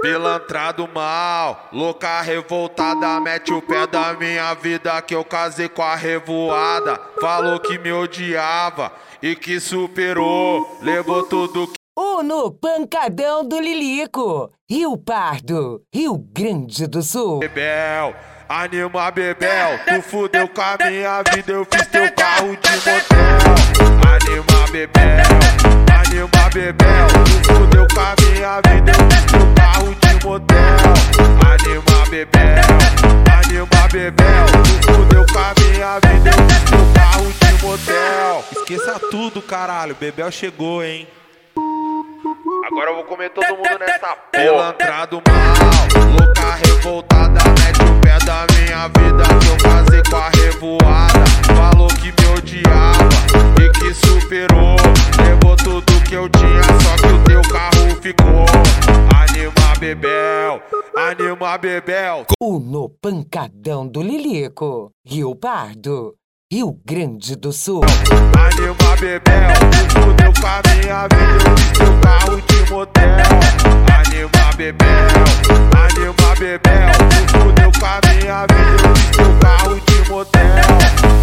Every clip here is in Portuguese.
Pilantra do mal, louca revoltada, mete o pé da minha vida que eu casei com a revoada. Falou que me odiava e que superou, levou tudo que... No pancadão do Lilico, Rio Pardo, Rio Grande do Sul. Bebel, anima Bebel, tu fudeu com a minha vida, eu fiz teu carro de motel. Anima Bebel, anima Bebel, tu fudeu com a minha vida, eu fiz teu carro de motel. Anima Bebel, anima Bebel, tu fudeu com a minha vida, eu fiz teu carro de motel. Esqueça tudo, caralho, Bebel chegou, hein? Agora eu vou comer todo mundo nessa porra. Pilantra do mal, louca revoltada, mete o pé da minha vida que eu casei com a revoada. Falou que me odiava e que superou, levou tudo que eu tinha, só que o teu carro ficou. Anima Bebel, anima Bebel. No pancadão do Lilico, Rio Pardo, Rio Grande do Sul. Anima Bebel, tu fudeu com a minha vida, eu fiz teu carro de motel. Anima Bebel, anima Bebel, tu fudeu com a minha vida, eu fiz teu carro de motel.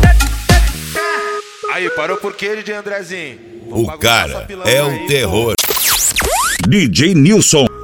Aí, parou por quê, DJ Andrezinho? O cara é o terror. DJ Nilson.